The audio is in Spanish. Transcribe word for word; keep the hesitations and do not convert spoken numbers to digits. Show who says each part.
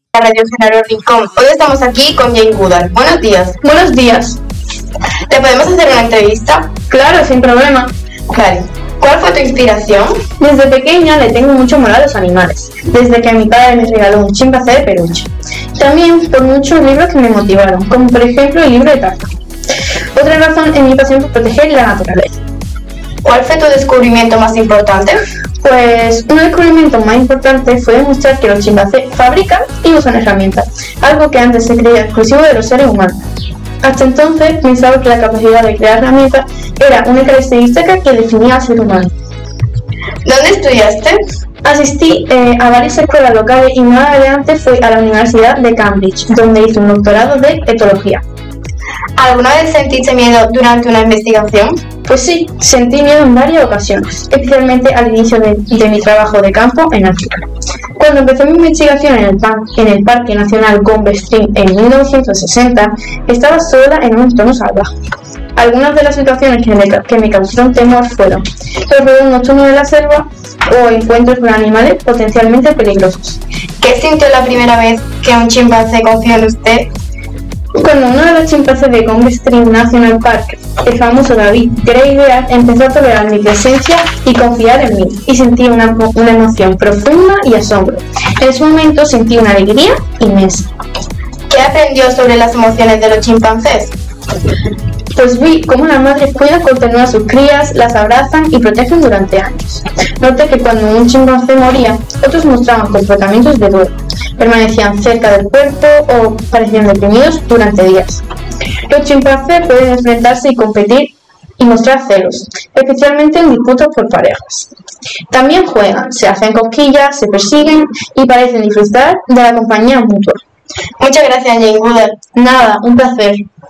Speaker 1: Radio Genaro Rincón. Hoy estamos aquí con Jane Goodall. Buenos días.
Speaker 2: Buenos días.
Speaker 1: ¿Te podemos hacer una entrevista?
Speaker 2: Claro, sin problema.
Speaker 1: Claro. ¿Cuál fue tu inspiración?
Speaker 2: Desde pequeña le tengo mucho amor a los animales, desde que mi padre me regaló un chimpancé de peluche. También por muchos libros que me motivaron, como por ejemplo el libro de Tarzán. Otra razón es mi pasión por proteger la naturaleza.
Speaker 1: ¿Cuál fue tu descubrimiento más importante?
Speaker 2: Pues un descubrimiento más importante fue demostrar que los chimpancés fabrican y usan herramientas, algo que antes se creía exclusivo de los seres humanos. Hasta entonces pensaba que la capacidad de crear herramientas era una característica que definía al ser humano.
Speaker 1: ¿Dónde estudiaste?
Speaker 2: Asistí eh, a varias escuelas locales y más adelante fui a la Universidad de Cambridge, donde hice un doctorado de etología.
Speaker 1: ¿Alguna vez sentiste miedo durante una investigación?
Speaker 2: Pues sí, sentí miedo en varias ocasiones, especialmente al inicio de, de mi trabajo de campo en África. Cuando empecé mi investigación en el, pan, en el Parque Nacional Gombe Stream en mil novecientos sesenta, estaba sola en un entorno salvaje. Algunas de las situaciones que me, que me causaron temor fueron los ruidos nocturnos de la selva o encuentros con animales potencialmente peligrosos.
Speaker 1: ¿Qué sintió la primera vez que un chimpancé confió en usted?
Speaker 2: Cuando uno de los chimpancés de Gombe Stream National Park, el famoso David Greidea, empezó a tolerar mi presencia y confiar en mí, y sentí una, una emoción profunda y asombro. En ese momento sentí una alegría inmensa.
Speaker 1: ¿Qué aprendió sobre las emociones de los chimpancés?
Speaker 2: Pues vi cómo las madres cuidan con ternura a sus crías, las abrazan y protegen durante años. Noté que cuando un chimpancé moría, otros mostraban comportamientos de duelo, permanecían cerca del cuerpo o parecían deprimidos durante días. Los chimpancés pueden enfrentarse y competir y mostrar celos, especialmente en disputas por parejas. También juegan, se hacen cosquillas, se persiguen y parecen disfrutar de la compañía mutua.
Speaker 1: Muchas gracias, Jane Goodall.
Speaker 2: Nada, un placer.